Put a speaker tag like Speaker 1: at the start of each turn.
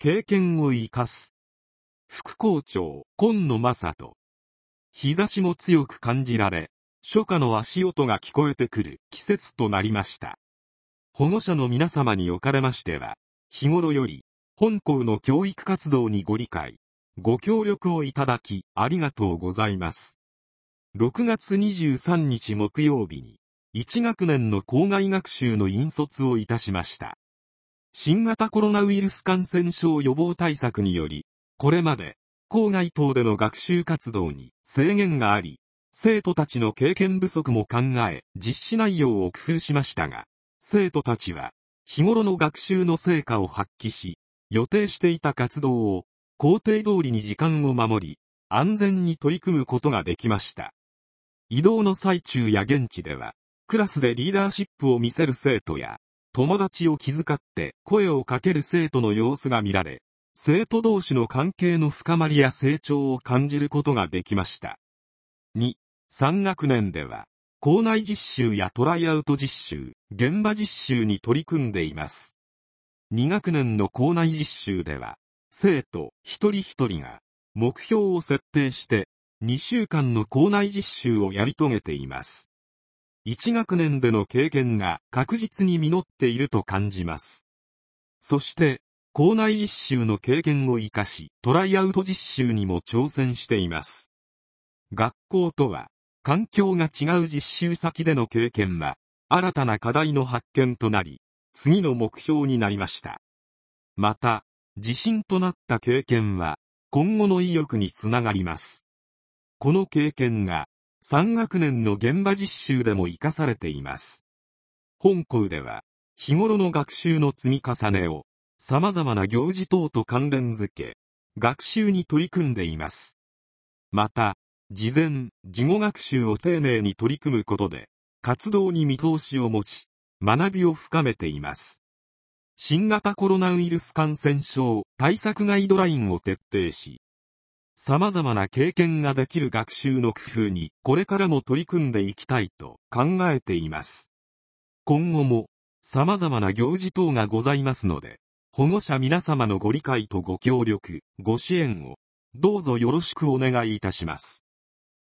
Speaker 1: 経験を生かす。副校長、今野正人。日差しも強く感じられ、初夏の足音が聞こえてくる季節となりました。保護者の皆様におかれましては、日頃より、本校の教育活動にご理解、ご協力をいただき、ありがとうございます。6月23日木曜日に、1学年の校外学習の引率をいたしました。新型コロナウイルス感染症予防対策により、これまで、校外等での学習活動に制限があり、生徒たちの経験不足も考え、実施内容を工夫しましたが、生徒たちは、日頃の学習の成果を発揮し、予定していた活動を、工程通りに時間を守り、安全に取り組むことができました。移動の最中や現地では、クラスでリーダーシップを見せる生徒や、友達を気遣って声をかける生徒の様子が見られ、生徒同士の関係の深まりや成長を感じることができました。2、3学年では、校内実習やトライアウト実習、現場実習に取り組んでいます。2学年の校内実習では、生徒一人一人が目標を設定して2週間の校内実習をやり遂げています。1学年での経験が確実に実っていると感じます。そして、校内実習の経験を生かし、トライアウト実習にも挑戦しています。学校とは、環境が違う実習先での経験は、新たな課題の発見となり、次の目標になりました。また、自信となった経験は、今後の意欲につながります。この経験が、3学年の現場実習でも活かされています。本校では、日頃の学習の積み重ねを、様々な行事等と関連づけ、学習に取り組んでいます。また、事前、事後学習を丁寧に取り組むことで、活動に見通しを持ち、学びを深めています。新型コロナウイルス感染症対策ガイドラインを徹底し、様々な経験ができる学習の工夫にこれからも取り組んでいきたいと考えています。今後も様々な行事等がございますので、保護者皆様のご理解とご協力、ご支援をどうぞよろしくお願いいたします。